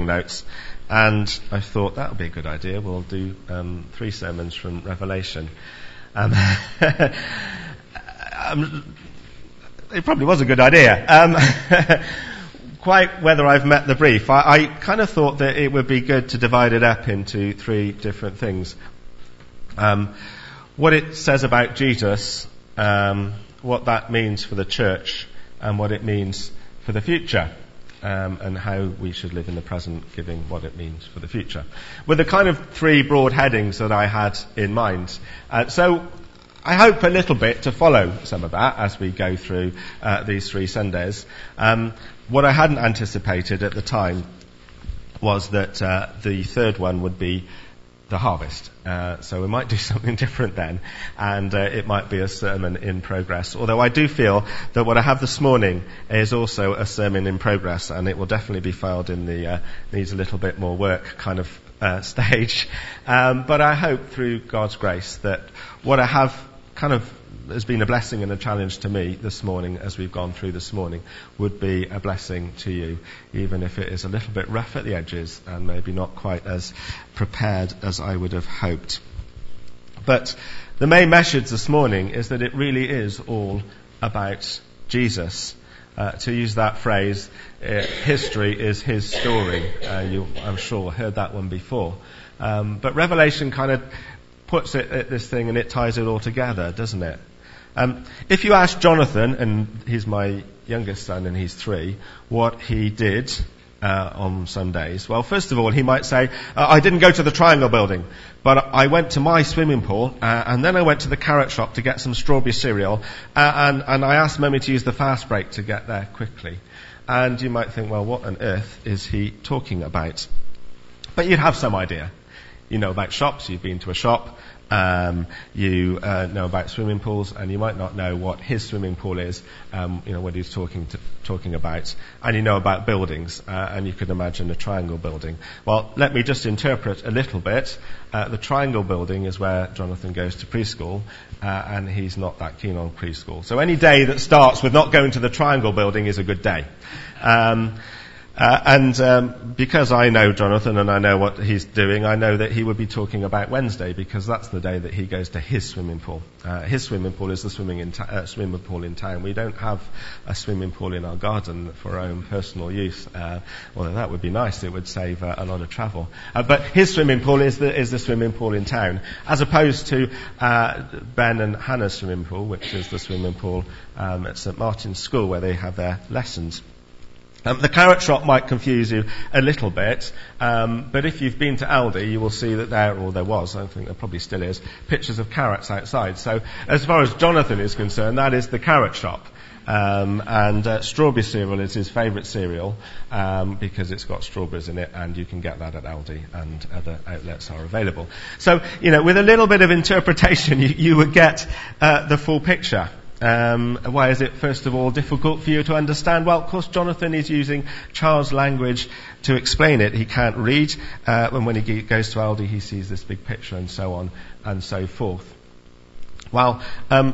notes, and I thought that would be a good idea. We'll do 3 sermons from Revelation. It probably was a good idea. Quite whether I've met the brief, I kind of thought that it would be good to divide it up into 3 different things. What it says about Jesus, what that means for the church, and what it means for the future, and how we should live in the present, giving what it means for the future. With the kind of 3 broad headings that I had in mind. So I hope a little bit to follow some of that as we go through these 3 Sundays. What I hadn't anticipated at the time was that the third one would be the harvest. So we might do something different then, and it might be a sermon in progress. Although I do feel that what I have this morning is also a sermon in progress, and it will definitely be filed in the needs a little bit more work kind of stage. But I hope through God's grace that what I have kind of has been a blessing and a challenge to me this morning as we've gone through this morning would be a blessing to you, even if it is a little bit rough at the edges and maybe not quite as prepared as I would have hoped. But the main message this morning is that it really is all about Jesus. To use that phrase, history is his story. You, I'm sure, heard that one before. But Revelation kind of puts it at this thing and it ties it all together, doesn't it? If you ask Jonathan, and he's my youngest son and he's 3, what he did on Sundays, well, first of all, he might say, I didn't go to the Triangle Building, but I went to my swimming pool, and then I went to the carrot shop to get some strawberry cereal, and I asked Mummy to use the fast break to get there quickly. And you might think, well, what on earth is he talking about? But you'd have some idea. You know about shops, you've been to a shop, you know about swimming pools, and you might not know what his swimming pool is, what he's talking about. And you know about buildings, and you could imagine a triangle building. Well, let me just interpret a little bit. The triangle building is where Jonathan goes to preschool, and he's not that keen on preschool. So any day that starts with not going to the triangle building is a good day. Because I know Jonathan and I know what he's doing, I know that he would be talking about Wednesday, because that's the day that he goes to his swimming pool. His swimming pool is the swimming pool in town. We don't have a swimming pool in our garden for our own personal use. Although that would be nice, it would save a lot of travel. But his swimming pool is the swimming pool in town, as opposed to Ben and Hannah's swimming pool, which is the swimming pool at St Martin's School where they have their lessons. The carrot shop might confuse you a little bit, but if you've been to Aldi, you will see that there was, I think there probably still is, pictures of carrots outside. So as far as Jonathan is concerned, that is the carrot shop. And strawberry cereal is his favourite cereal, because it's got strawberries in it, and you can get that at Aldi, and other outlets are available. So, with a little bit of interpretation, you would get the full picture. Why is it, first of all, difficult for you to understand? Well, of course, Jonathan is using child's language to explain it. He can't read. When he goes to Aldi, he sees this big picture and so on and so forth. Well,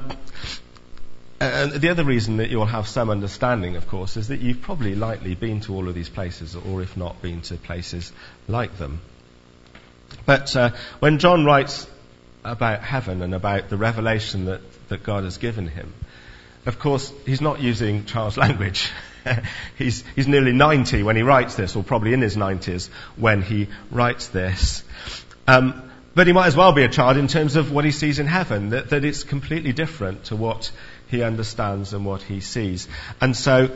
the other reason that you'll have some understanding, of course, is that you've probably likely been to all of these places, or if not, been to places like them. But when John writes about heaven and about the revelation that God has given him, of course, he's not using child's language. He's nearly 90 when he writes this, or probably in his 90s when he writes this. But he might as well be a child in terms of what he sees in heaven, that it's completely different to what he understands and what he sees. And so,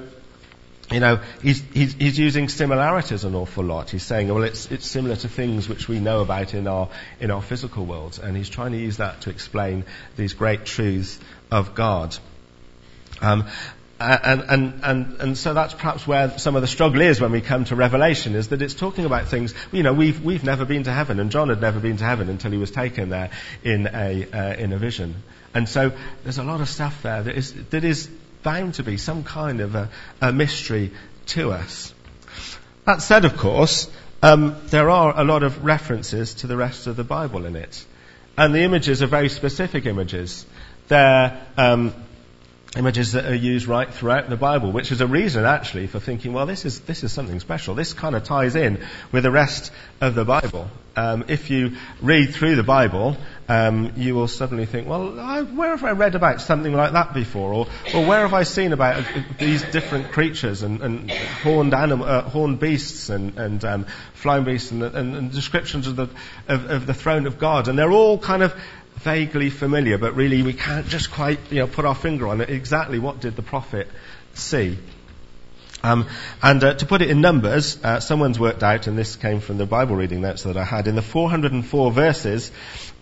he's using similarities an awful lot. He's saying, well, it's similar to things which we know about in our physical world, and he's trying to use that to explain these great truths of God. And so that's perhaps where some of the struggle is when we come to Revelation, is that it's talking about things, we've never been to heaven, and John had never been to heaven until he was taken there in a vision. And so there's a lot of stuff there that is bound to be some kind of a mystery to us. That said, of course, there are a lot of references to the rest of the Bible in it. And the images are very specific images. They're images that are used right throughout the Bible, which is a reason actually for thinking, well, this is something special. This kind of ties in with the rest of the Bible. If you read through the Bible, you will suddenly think, well, where have I read about something like that before? Or where have I seen about these different creatures and horned beasts and flying beasts and descriptions of the throne of God? And they're all kind of vaguely familiar, but really we can't just quite, put our finger on it. Exactly what did the prophet see? To put it in numbers, someone's worked out, and this came from the Bible reading notes that I had, in the 404 verses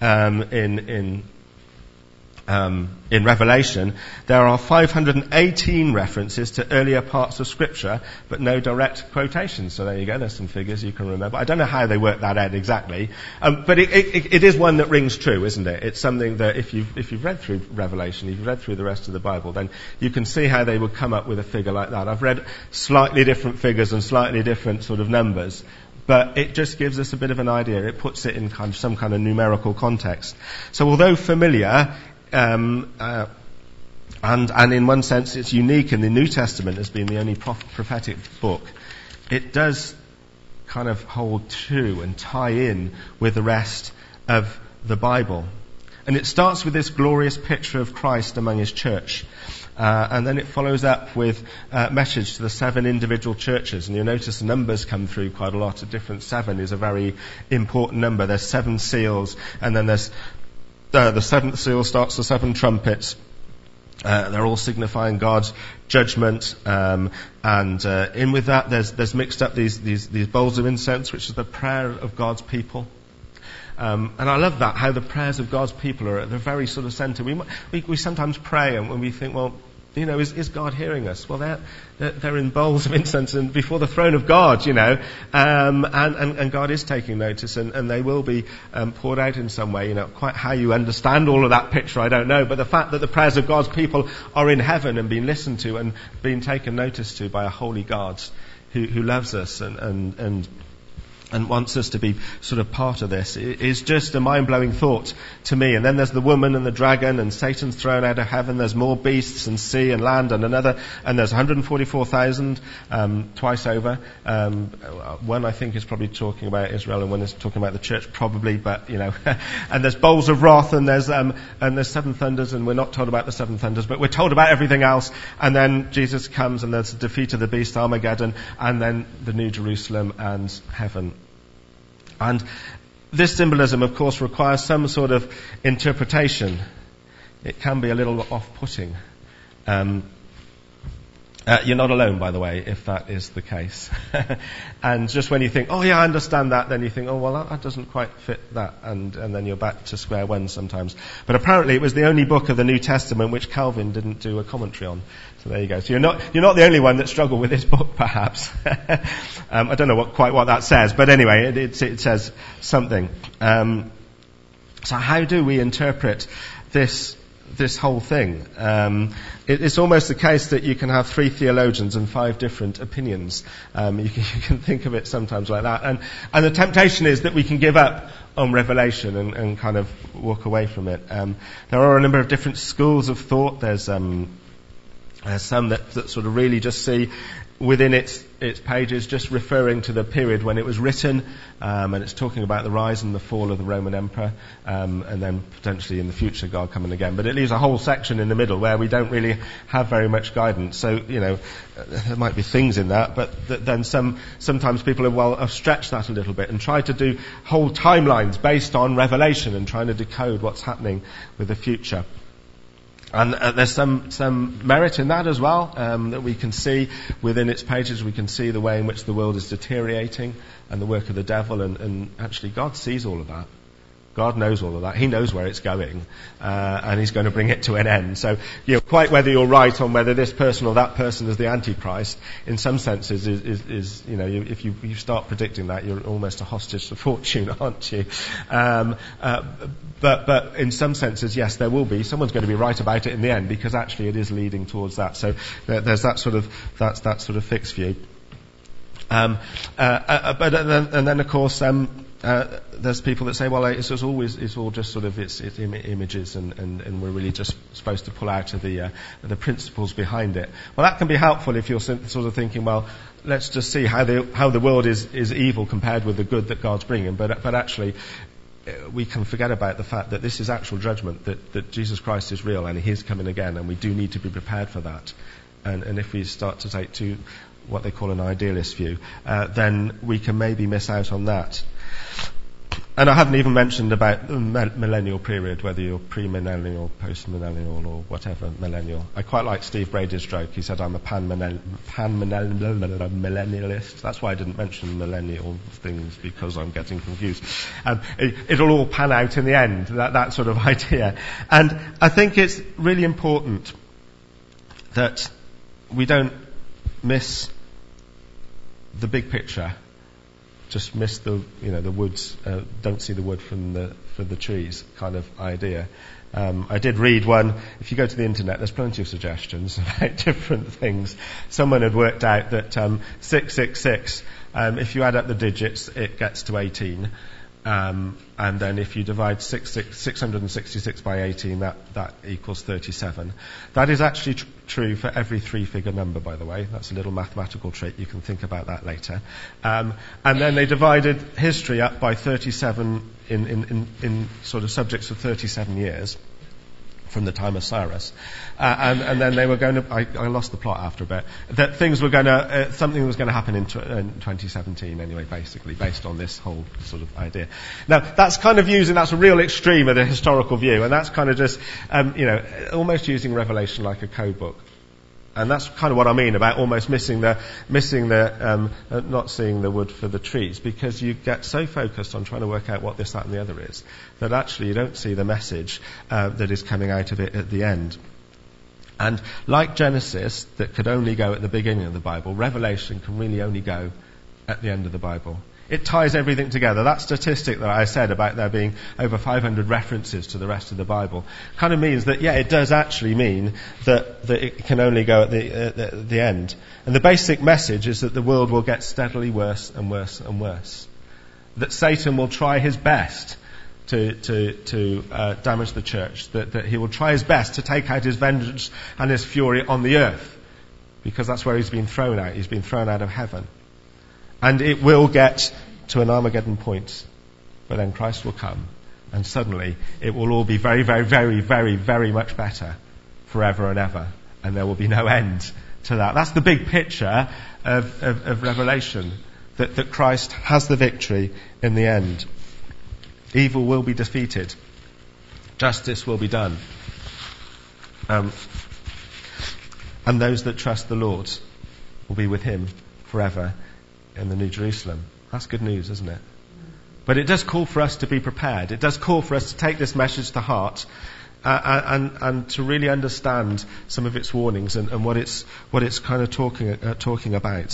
in Revelation, there are 518 references to earlier parts of Scripture, but no direct quotations. So there you go, there's some figures you can remember. I don't know how they worked that out exactly, but it is one that rings true, isn't it? It's something that if you've read through Revelation, if you've read through the rest of the Bible, then you can see how they would come up with a figure like that. I've read slightly different figures and slightly different sort of numbers, but it just gives us a bit of an idea. It puts it in some kind of numerical context. So although familiar, and in one sense it's unique in the New Testament as being the only prophetic book, it does kind of hold true and tie in with the rest of the Bible. And it starts with this glorious picture of Christ among his church. And then it follows up with a message to the 7 individual churches. And you'll notice the numbers come through quite a lot. A different 7 is a very important number. There's 7 seals, and then there's the 7th seal starts the 7 trumpets. They're all signifying God's judgment, and in with that, there's mixed up these bowls of incense, which is the prayer of God's people. And I love that, how the prayers of God's people are at the very sort of centre. We sometimes pray and when we think, well, is God hearing us? Well, they're in bowls of incense and before the throne of God, and God is taking notice, and they will be poured out in some way. Quite how you understand all of that picture, I don't know, but the fact that the prayers of God's people are in heaven and being listened to and being taken notice to by a holy God who loves us and wants us to be sort of part of this, is just a mind-blowing thought to me. And then there's the woman and the dragon, and Satan's thrown out of heaven. There's more beasts and sea and land and another, and there's 144,000 twice over. One I think is probably talking about Israel, and one is talking about the church, probably. But and there's bowls of wrath, and there's 7 thunders, and we're not told about the 7 thunders, but we're told about everything else. And then Jesus comes, and there's the defeat of the beast, Armageddon, and then the New Jerusalem and heaven. And this symbolism, of course, requires some sort of interpretation. It can be a little off-putting. You're not alone, by the way, if that is the case. And just when you think, oh yeah, I understand that, then you think, oh well, that doesn't quite fit that, and then you're back to square one sometimes. But apparently it was the only book of the New Testament which Calvin didn't do a commentary on. So there you go. So you're not the only one that struggled with this book, perhaps. I don't know quite what that says, but anyway, it says something. So how do we interpret this whole thing? It's almost the case that you can have 3 theologians and 5 different opinions. You can think of it sometimes like that. And the temptation is that we can give up on Revelation and kind of walk away from it. There are a number of different schools of thought. There's some that sort of really just see within its pages just referring to the period when it was written, and it's talking about the rise and the fall of the Roman Emperor, and then potentially in the future God coming again. But it leaves a whole section in the middle where we don't really have very much guidance. So, there might be things in that, but then sometimes people have stretched that a little bit and tried to do whole timelines based on Revelation and trying to decode what's happening with the future. And there's some merit in that as well, that we can see within its pages. We can see the way in which the world is deteriorating and the work of the devil, and actually God sees all of that. God knows all of that. He knows where it's going, and He's going to bring it to an end. So, quite whether you're right on whether this person or that person is the Antichrist, in some senses, is if you start predicting that, you're almost a hostage to fortune, aren't you? But in some senses, yes, there will be. Someone's going to be right about it in the end, because actually it is leading towards that. So there's that sort of fixed view. But then of course, there's people that say, well, it's all just sort of it's images, and we're really just supposed to pull out of the principles behind it. Well, that can be helpful if you're sort of thinking, well, let's just see how the world is evil compared with the good that God's bringing. But actually, we can forget about the fact that this is actual judgment, that Jesus Christ is real and He's coming again, and we do need to be prepared for that. And if we start to take to what they call an idealist view, then we can maybe miss out on that. And I haven't even mentioned about the millennial period, whether you're pre-millennial, post-millennial, or whatever millennial. I quite like Steve Brady's joke. He said, I'm a pan-millennialist. That's why I didn't mention millennial things, because I'm getting confused. It'll all pan out in the end, that sort of idea. And I think it's really important that we don't miss the big picture. Just miss the woods, don't see the wood from the trees kind of idea. I did read one. If you go to the internet, there's plenty of suggestions about different things. Someone had worked out that 666, if you add up the digits, it gets to 18. And then if you divide 666 by 18, that equals 37. That is actually true for every three-figure number, by the way. That's a little mathematical trick. You can think about that later. And then they divided history up by 37 in sort of subjects of 37 years from the time of Cyrus. And then they were going to, I lost the plot after a bit, that things were going to, something was going to happen in 2017 anyway, basically, based on this whole sort of idea. Now, that's kind of that's a real extreme of the historical view, and that's kind of just, almost using Revelation like a code book. And that's kind of what I mean about almost missing the not seeing the wood for the trees, because you get so focused on trying to work out what this, that and the other is, that actually you don't see the message that is coming out of it at the end. And like Genesis, that could only go at the beginning of the Bible, Revelation can really only go at the end of the Bible. It ties everything together. That statistic that I said about there being over 500 references to the rest of the Bible kind of means that, it does actually mean that it can only go at the end. And the basic message is that the world will get steadily worse and worse and worse. That Satan will try his best to damage the church. That he will try his best to take out his vengeance and his fury on the earth. Because that's where he's been thrown out. He's been thrown out of heaven. And it will get to an Armageddon point, but then Christ will come, and suddenly it will all be very, very, very, very, very much better forever and ever, and there will be no end to that. That's the big picture of Revelation, that Christ has the victory in the end. Evil will be defeated. Justice will be done. And those that trust the Lord will be with Him forever in the New Jerusalem. That's good news, isn't it? But it does call for us to be prepared. It does call for us to take this message to heart and to really understand some of its warnings and what it's kind of talking about.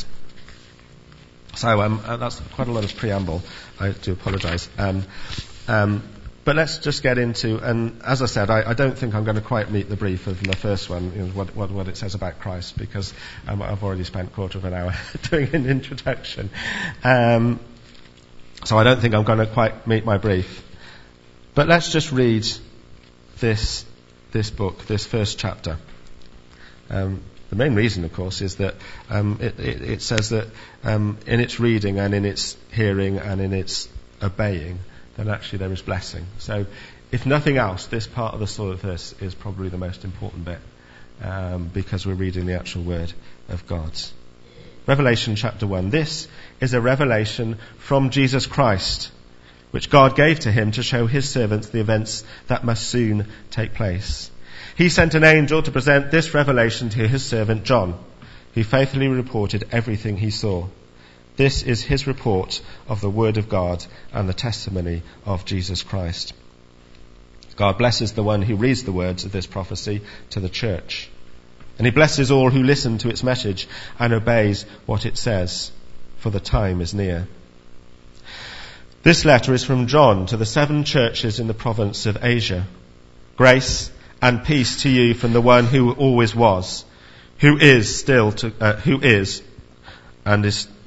So that's quite a lot of preamble. I do apologise. But let's just get into, and as I said, I don't think I'm going to quite meet the brief of the first one, what it says about Christ, because I've already spent a quarter of an hour doing an introduction. So I don't think I'm going to quite meet my brief. But let's just read this book, this first chapter. The main reason, of course, is that it says that in its reading and in its hearing and in its obeying, then actually there is blessing. So, if nothing else, this part of the sort of verse is probably the most important bit, because we're reading the actual word of God. Revelation chapter 1. This is a revelation from Jesus Christ, which God gave to him to show his servants the events that must soon take place. He sent an angel to present this revelation to his servant John, who faithfully reported everything he saw. This is his report of the word of God and the testimony of Jesus Christ. God blesses the one who reads the words of this prophecy to the church. And he blesses all who listen to its message and obeys what it says, for the time is near. This letter is from John to the 7 churches in the province of Asia. Grace and peace to you from the one who always was, who is and is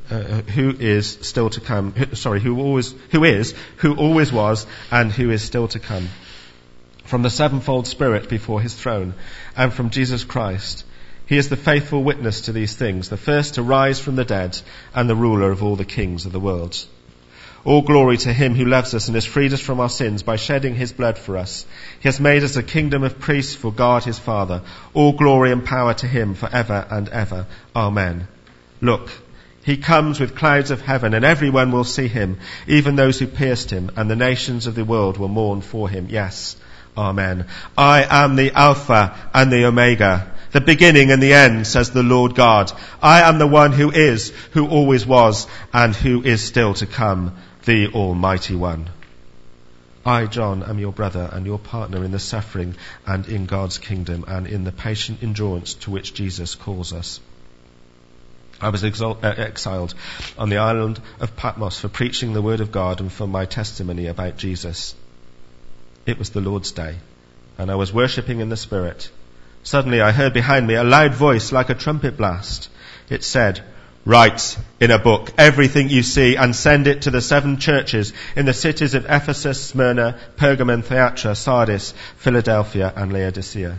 who is still to come, who always was, and who is still to come. From the sevenfold Spirit before his throne, and from Jesus Christ. He is the faithful witness to these things, the first to rise from the dead, and the ruler of all the kings of the world. All glory to him who loves us and has freed us from our sins by shedding his blood for us. He has made us a kingdom of priests for God his Father. All glory and power to him forever and ever. Amen. Look, he comes with clouds of heaven, and everyone will see him, even those who pierced him, and the nations of the world will mourn for him. Yes. Amen. I am the Alpha and the Omega, the beginning and the end, says the Lord God. I am the one who is, who always was, and who is still to come, the Almighty One. I, John, am your brother and your partner in the suffering and in God's kingdom and in the patient endurance to which Jesus calls us. I was exiled on the island of Patmos for preaching the word of God and for my testimony about Jesus. It was the Lord's day, and I was worshipping in the Spirit. Suddenly I heard behind me a loud voice like a trumpet blast. It said, "Write in a book everything you see and send it to the 7 churches in the cities of Ephesus, Smyrna, Pergamon, Thyatira, Sardis, Philadelphia, and Laodicea."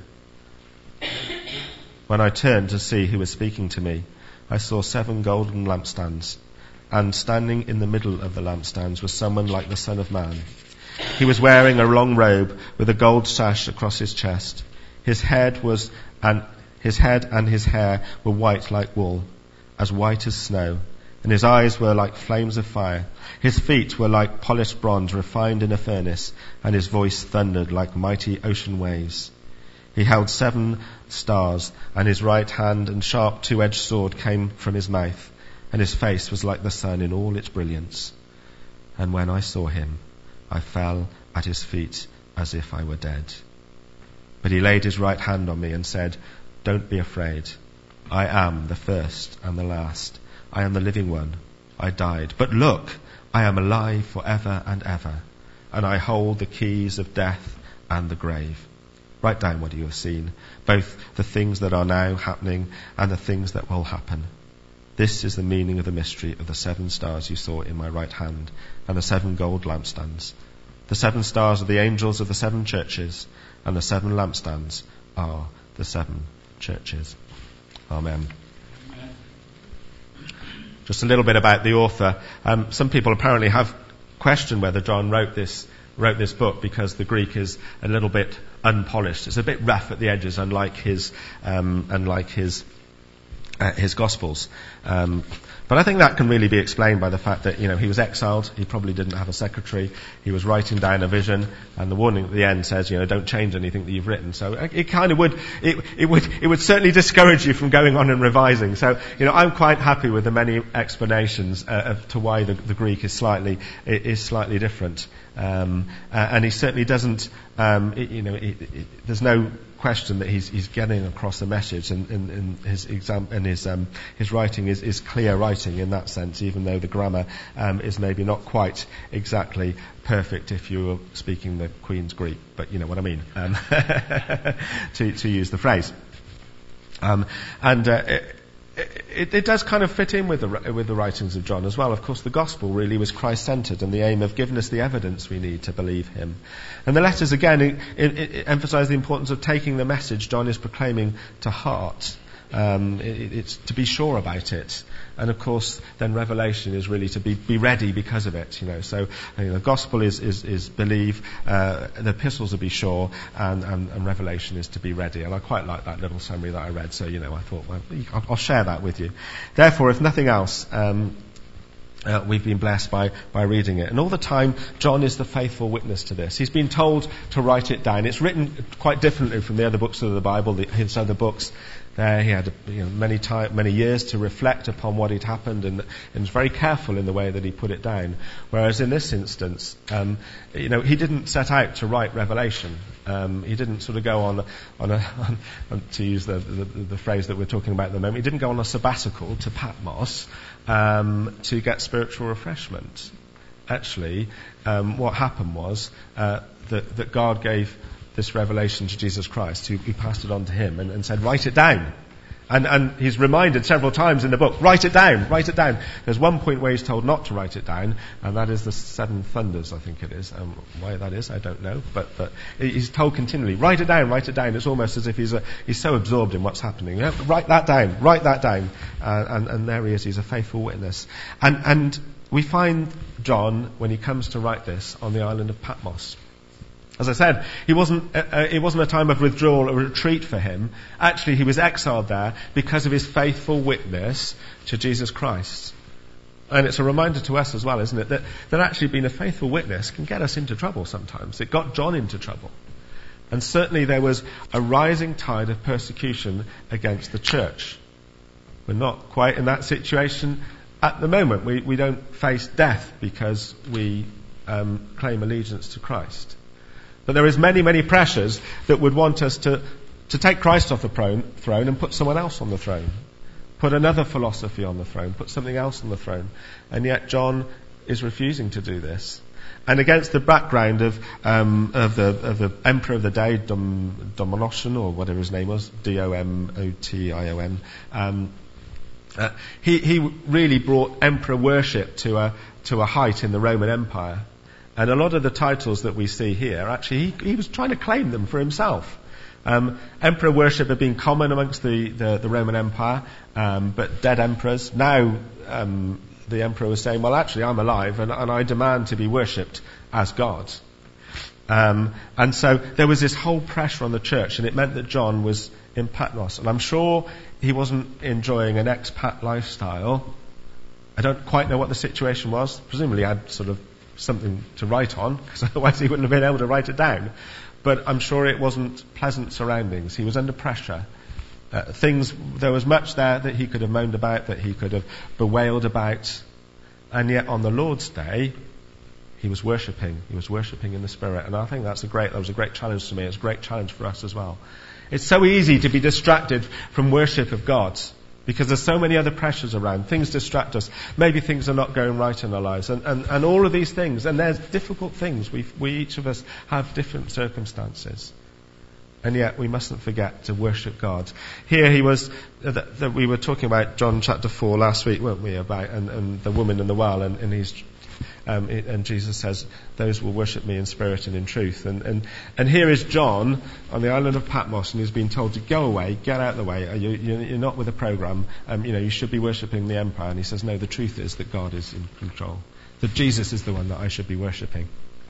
When I turned to see who was speaking to me, I saw 7 golden lampstands, and standing in the middle of the lampstands was someone like the Son of Man. He was wearing a long robe with a gold sash across his chest. His head and his hair were white like wool, as white as snow, and his eyes were like flames of fire. His feet were like polished bronze refined in a furnace, and his voice thundered like mighty ocean waves. He held 7 stars, and his right hand and sharp 2-edged sword came from his mouth, and his face was like the sun in all its brilliance. And when I saw him, I fell at his feet as if I were dead. But he laid his right hand on me and said, "Don't be afraid. I am the first and the last. I am the living one. I died. But look, I am alive forever and ever, and I hold the keys of death and the grave. Write down what you have seen, both the things that are now happening and the things that will happen. This is the meaning of the mystery of the 7 stars you saw in my right hand and the 7 gold lampstands. The 7 stars are the angels of the 7 churches, and the 7 lampstands are the 7 churches." Amen. Just a little bit about the author. Some people apparently have questioned whether John wrote this book because the Greek is a little bit unpolished. It's a bit rough at the edges, unlike his Gospels. But I think that can really be explained by the fact that, he was exiled. He probably didn't have a secretary. He was writing down a vision, and the warning at the end says, don't change anything that you've written. So it kind of it would certainly discourage you from going on and revising. So, I'm quite happy with the many explanations to why the Greek is slightly different. And he certainly doesn't, there's no question that he's getting across a message, and his writing is clear writing in that sense, even though the grammar is maybe not quite exactly perfect if you were speaking the Queen's Greek, but you know what I mean, to use the phrase. It does kind of fit in with the writings of John as well. Of course, the gospel really was Christ-centered, and the aim of giving us the evidence we need to believe him. And the letters, again, it emphasize the importance of taking the message John is proclaiming to heart. It's to be sure about it. And of course, then Revelation is really to be ready because of it, So, the gospel is believe, the epistles are be sure, and Revelation is to be ready. And I quite like that little summary that I read, so, I thought, well, I'll share that with you. Therefore, if nothing else, we've been blessed by reading it. And all the time, John is the faithful witness to this. He's been told to write it down. It's written quite differently from the other books of the Bible, his other books. He had many years to reflect upon what had happened, and was very careful in the way that he put it down. Whereas in this instance, he didn't set out to write Revelation. He didn't sort of go on to use the phrase that we're talking about at the moment. He didn't go on a sabbatical to Patmos to get spiritual refreshment. Actually, what happened was that God gave this revelation to Jesus Christ, who passed it on to him and said, "Write it down." And he's reminded several times in the book, write it down, write it down. There's one point where he's told not to write it down, and that is the 7 thunders, I think it is. Why that is, I don't know. But he's told continually, write it down, write it down. It's almost as if he's so absorbed in what's happening. Write that down, write that down. And there he is, he's a faithful witness. And we find John, when he comes to write this, on the island of Patmos. As I said, it wasn't a time of withdrawal or retreat for him. Actually, he was exiled there because of his faithful witness to Jesus Christ. And it's a reminder to us as well, isn't it, that actually being a faithful witness can get us into trouble sometimes. It got John into trouble. And certainly there was a rising tide of persecution against the church. We're not quite in that situation at the moment. We don't face death because we claim allegiance to Christ. But there is many, many pressures that would want us to take Christ off the throne and put someone else on the throne. Put another philosophy on the throne. Put something else on the throne. And yet John is refusing to do this. And against the background of the emperor of the day, Domitian, or whatever his name was, Domotion, he really brought emperor worship to a height in the Roman Empire. And a lot of the titles that we see here, actually, he was trying to claim them for himself. Emperor worship had been common amongst the Roman Empire, but dead emperors. Now, the emperor was saying, well, actually, I'm alive, and I demand to be worshipped as God. And so there was this whole pressure on the church, and it meant that John was in Patmos. And I'm sure he wasn't enjoying an expat lifestyle. I don't quite know what the situation was. Presumably, he had sort of something to write on, because otherwise he wouldn't have been able to write it down. But I'm sure it wasn't pleasant surroundings. He was under pressure. There was much there that he could have moaned about, that he could have bewailed about. And yet on the Lord's Day, he was worshipping. He was worshipping in the Spirit. And I think that was a great challenge to me. It's a great challenge for us as well. It's so easy to be distracted from worship of God, because there's so many other pressures around. Things distract us. Maybe things are not going right in our lives. And all of these things. And there's difficult things. We each of us have different circumstances. And yet we mustn't forget to worship God. Here he was, we were talking about John chapter 4 last week, weren't we? About, and the woman in the well. And Jesus says, those will worship me in spirit and in truth. And here is John on the island of Patmos, and he's been told to go away, get out of the way. You're not with a program. You should be worshipping the empire. And he says, no, the truth is that God is in control. That Jesus is the one that I should be worshipping.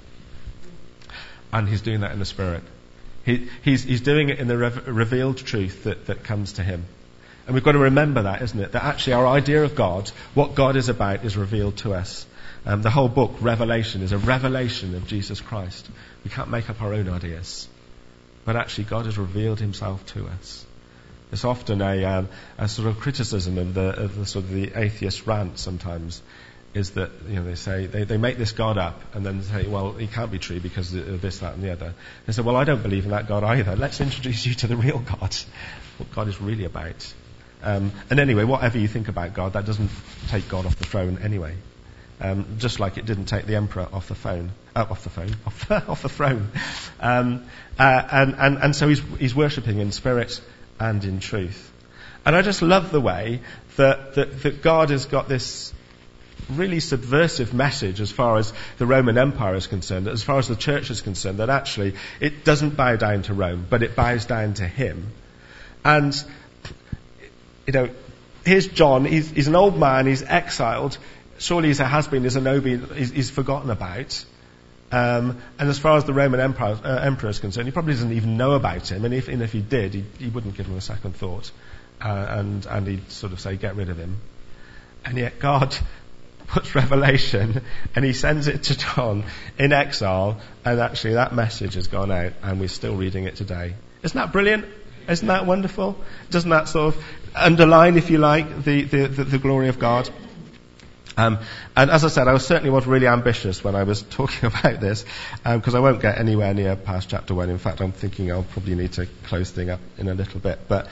And he's doing that in the Spirit. He's doing it in the revealed truth that comes to him. And we've got to remember that, isn't it? That actually our idea of God, what God is about, is revealed to us. The whole book, Revelation, is a revelation of Jesus Christ. We can't make up our own ideas. But actually God has revealed himself to us. It's often a sort of criticism of the sort of the atheist rant sometimes, is that, they say, they make this God up and then say, well, he can't be true because of this, that and the other. They say, well, I don't believe in that God either. Let's introduce you to the real God. What God is really about. And anyway, whatever you think about God, that doesn't take God off the throne anyway. Just like it didn't take the emperor off the throne. And so he's worshipping in spirit and in truth. And I just love the way that God has got this really subversive message as far as the Roman Empire is concerned, as far as the church is concerned, that actually it doesn't bow down to Rome, but it bows down to him. And, here's John, he's an old man, he's exiled. Surely he's a has-been, he's a no-been, he's forgotten about. And as far as the Roman emperor is concerned, he probably doesn't even know about him. And if he did, he wouldn't give him a second thought. And he'd sort of say, get rid of him. And yet God puts revelation and he sends it to John in exile. And actually that message has gone out and we're still reading it today. Isn't that brilliant? Isn't that wonderful? Doesn't that sort of underline, if you like, the glory of God? And as I said, I certainly was really ambitious when I was talking about this, because I won't get anywhere near past chapter 1. In fact, I'm thinking I'll probably need to close things up in a little bit. But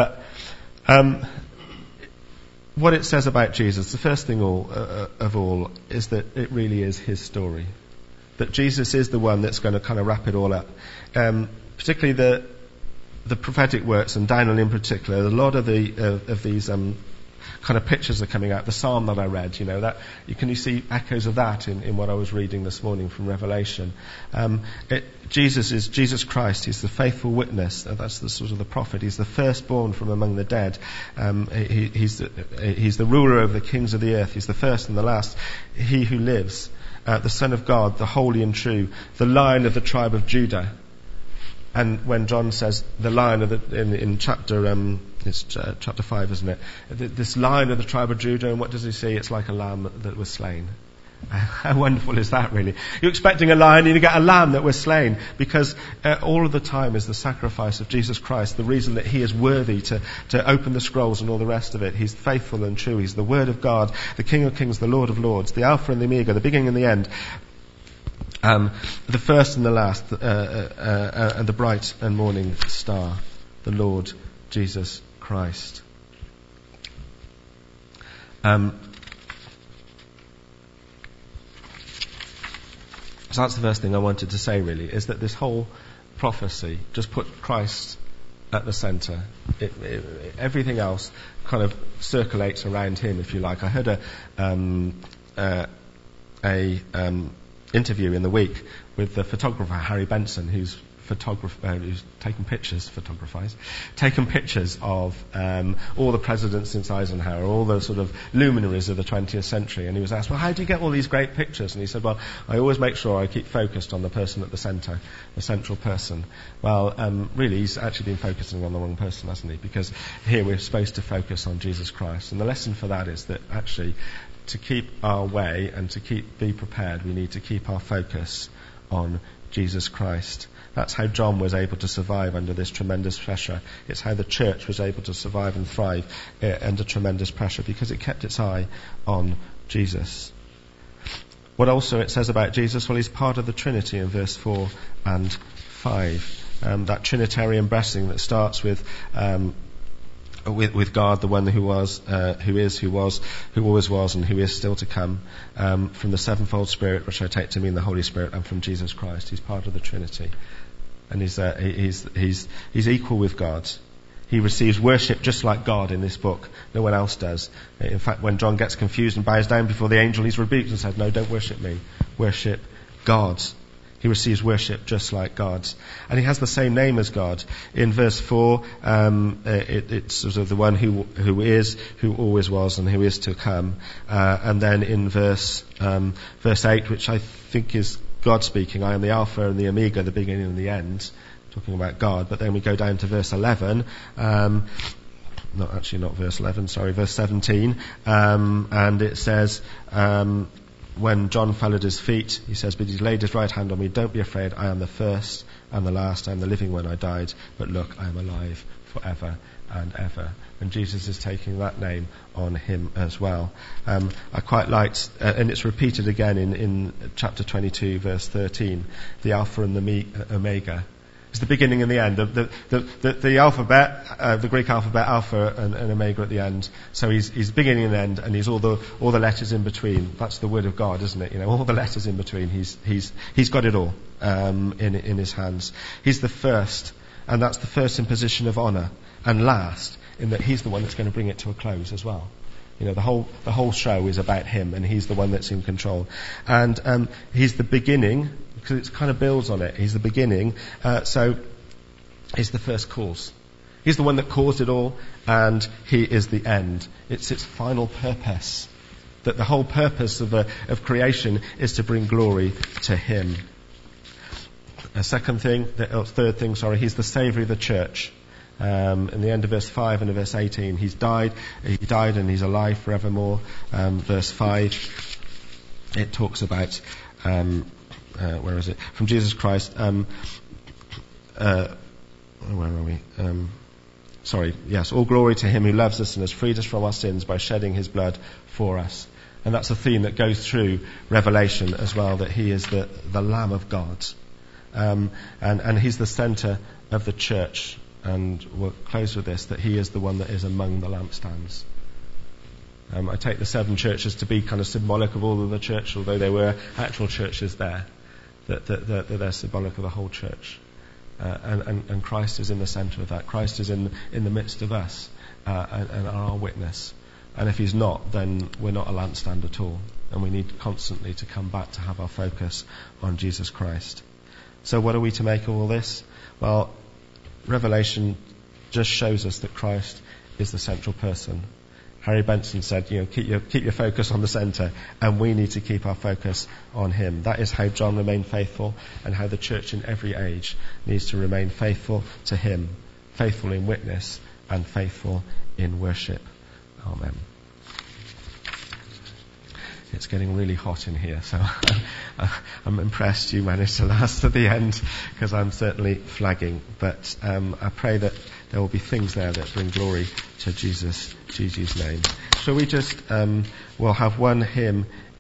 what it says about Jesus, the first thing of all, is that it really is his story. That Jesus is the one that's going to kind of wrap it all up. Particularly the prophetic works, and Daniel in particular, a lot of these kind of pictures are coming out. The psalm that I read, that you see echoes of that in what I was reading this morning from Revelation. Jesus is Jesus Christ. He's the faithful witness. That's the sort of the prophet. He's the firstborn from among the dead. He's the ruler of the kings of the earth. He's the first and the last. He who lives, the Son of God, the holy and true, the Lion of the tribe of Judah. And when John says the Lion of in chapter it's chapter 5, isn't it? This Lion of the tribe of Judah, and what does he say? It's like a lamb that was slain. How wonderful is that, really? You're expecting a lion and you get a lamb that was slain, because all of the time is the sacrifice of Jesus Christ, the reason that he is worthy to open the scrolls and all the rest of it. He's faithful and true. He's the Word of God, the King of kings, the Lord of lords, the Alpha and the Omega, the beginning and the end. The first and the last, and the bright and morning star, the Lord Jesus Christ. So that's the first thing I wanted to say, really, is that this whole prophecy just put Christ at the centre. Everything else kind of circulates around him, if you like. I heard a interview in the week with the photographer Harry Benson, who's taken pictures of all the presidents since Eisenhower, all the sort of luminaries of the 20th century. And he was asked, well, how do you get all these great pictures? And he said, well, I always make sure I keep focused on the person at the centre, the central person. Well, really, he's actually been focusing on the wrong person, hasn't he? Because here we're supposed to focus on Jesus Christ. And the lesson for that is that actually, to keep our way and to be prepared, we need to keep our focus on Jesus Christ. That's how John was able to survive under this tremendous pressure. It's how the church was able to survive and thrive under tremendous pressure, because it kept its eye on Jesus. What also it says about Jesus? Well, he's part of the Trinity in verse 4 and 5. That Trinitarian blessing that starts with God, the one who was, who is, who was, who always was, and who is still to come, from the sevenfold Spirit, which I take to mean the Holy Spirit, and from Jesus Christ. He's part of the Trinity, and he's equal with God. He receives worship just like God in this book. No one else does. In fact, when John gets confused and bows down before the angel, he's rebuked and said, "No, don't worship me. Worship God." He receives worship just like God's. And he has the same name as God. In verse 4, it's sort of the one who is, who always was, and who is to come. And then in verse 8, which I think is God speaking, I am the Alpha and the Omega, the beginning and the end, talking about God. But then we go down to verse 11, not verse 11, verse 17, and it says, when John fell at his feet, he says, but he laid his right hand on me. Don't be afraid. I am the first and the last. I am the living when I died. But look, I am alive forever and ever. And Jesus is taking that name on him as well. I quite liked, and it's repeated again in chapter 22, verse 13, the Alpha and the Omega. It's the beginning and the end. The alphabet, the Greek alphabet, Alpha and Omega at the end. So he's beginning and end, and he's all the letters in between. That's the Word of God, isn't it? All the letters in between. He's got it all in his hands. He's the first, and that's the first in position of honour, and last in that he's the one that's going to bring it to a close as well. The whole show is about him, and he's the one that's in control. And he's the beginning, because it kind of builds on it. He's the beginning, so he's the first cause. He's the one that caused it all, and he is the end. It's its final purpose. That the whole purpose of creation is to bring glory to him. Third thing, he's the Saviour of the church. In the end of verse 5 and of verse 18, he died and he's alive forevermore. Verse 5, it talks about, where is it? From Jesus Christ, where are we? All glory to him who loves us and has freed us from our sins by shedding his blood for us. And that's a theme that goes through Revelation as well, that he is the Lamb of God. And he's the centre of the church. And we'll close with this, that he is the one that is among the lampstands. I take the 7 churches to be kind of symbolic of all of the church, although there were actual churches there, that they're symbolic of the whole church. And Christ is in the centre of that. Christ is in the midst of us, and our witness. And if he's not, then we're not a lampstand at all. And we need constantly to come back to have our focus on Jesus Christ. So what are we to make of all this? Well, Revelation just shows us that Christ is the central person. Harry Benson said, keep your focus on the centre, and we need to keep our focus on him. That is how John remained faithful, and how the church in every age needs to remain faithful to him, faithful in witness and faithful in worship. Amen. It's getting really hot in here, so I'm impressed you managed to last to the end, because I'm certainly flagging. But I pray that there will be things there that bring glory to Jesus' name. Shall we just, we'll have one hymn